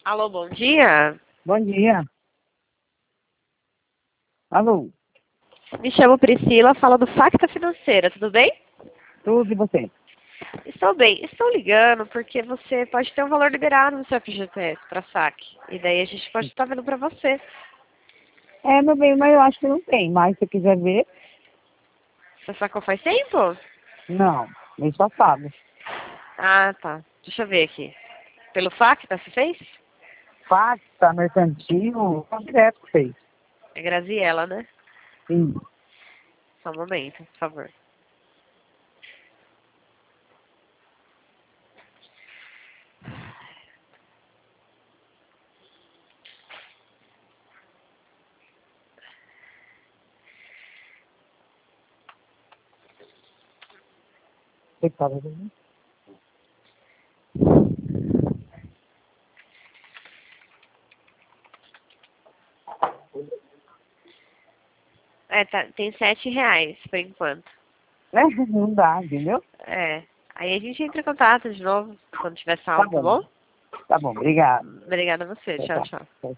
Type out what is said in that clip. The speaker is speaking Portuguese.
Alô, bom dia. Bom dia. Alô, Me chamo Priscila, falo do Facta Financeira, tudo bem? tudo e você? Estou bem. Estou ligando porque você pode ter um valor liberado no seu FGTS para saque. E daí a gente pode estar vendo para você. É, meu bem, mas eu acho que não tem. Mas se você quiser ver, Você sacou faz tempo? não. Mês passado. Ah, tá. Deixa eu ver aqui. Pelo Facta, você fez? Facta, mercantil, só direto que fez. É Graziella, né? Sim. Só um momento, por favor. Você que tá vendo? É, tá, tem R$ 7 por enquanto. É, não dá, entendeu? É. Aí a gente entra em contato de novo quando tiver Tá saldo, tá bom. bom? Tá bom, obrigado. Obrigada a você. Tchau, Tchau, tchau. tchau. Tchau.